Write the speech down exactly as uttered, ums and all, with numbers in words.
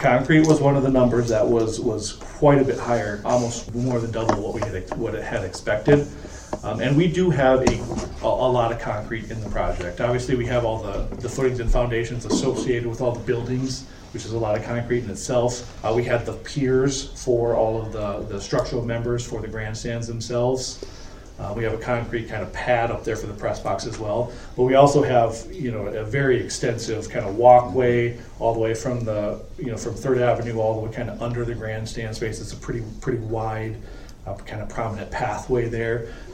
Concrete was one of the numbers that was was quite a bit higher, almost more than double what we had what it had expected. Um, and we do have a, a a lot of concrete in the project. Obviously, we have all the the footings and foundations associated with all the buildings, which is a lot of concrete in itself. Uh, we had the piers for all of the the structural members for the grandstands themselves. Uh, we have a concrete kind of pad up there for the press box as well. But we also have, you know, a very extensive kind of walkway all the way from the, you know, from Third Avenue all the way kind of under the grandstand space. It's a pretty, pretty wide, uh, kind of prominent pathway there.